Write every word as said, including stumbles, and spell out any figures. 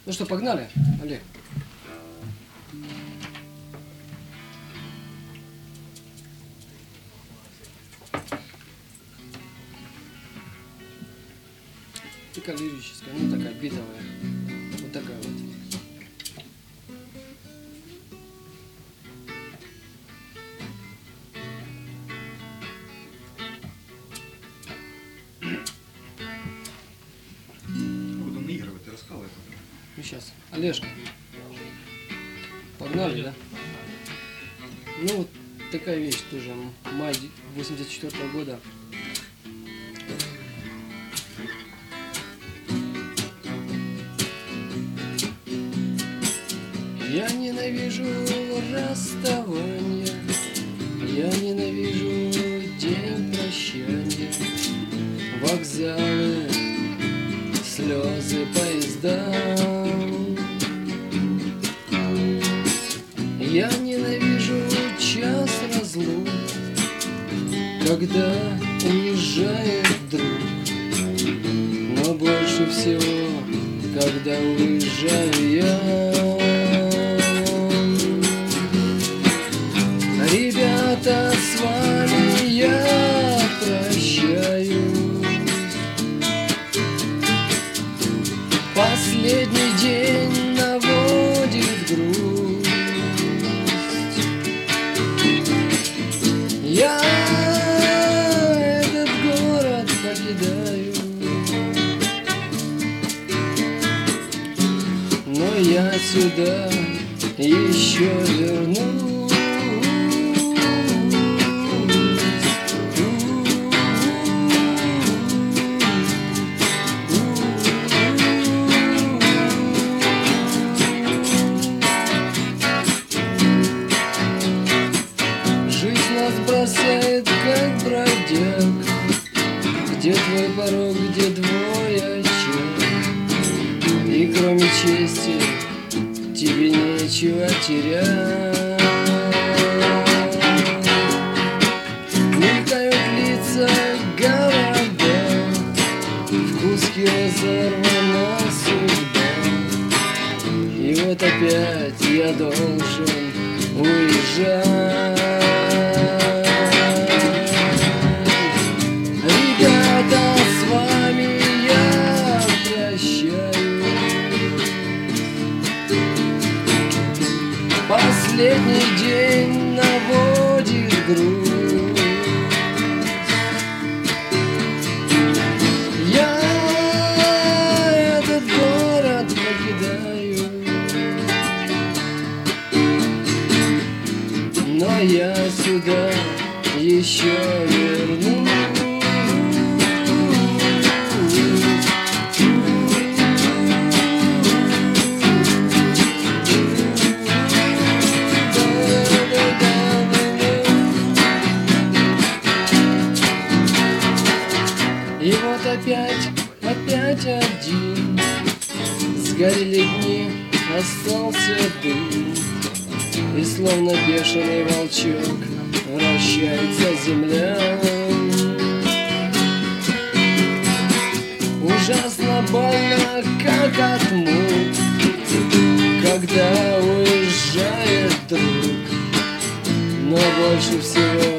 Ну что, погнали, Олег? Такая лирическая, ну такая битовая. Вот такая вот. Буду наигрывать, ты рассказывай. Ну сейчас, Олежка. Погнали, да? Ну вот такая вещь тоже. Май восемьдесят четвёртого года. Я ненавижу расставание, я ненавижу день прощания, вокзалы, слезы поезда. Я ненавижу час разлук, когда уезжает друг, но больше всего, когда уезжаю я. Ребята, с вами я прощаюсь. Последний день наводит грусть. Я этот город покидаю, но я сюда еще вернусь. Бросает как бродяг, где твой порог, где твой очаг, и кроме чести тебе нечего терять. Мелькают лица, города, в куски разорвана судьба, и вот опять я должен уезжать. Последний день наводит грусть. Я этот город покидаю, но я сюда еще вернусь. И вот опять, опять один, сгорели дни, остался дым, и словно бешеный волчок вращается земля. Ужасно больно, как от мук, когда уезжает друг, но больше всего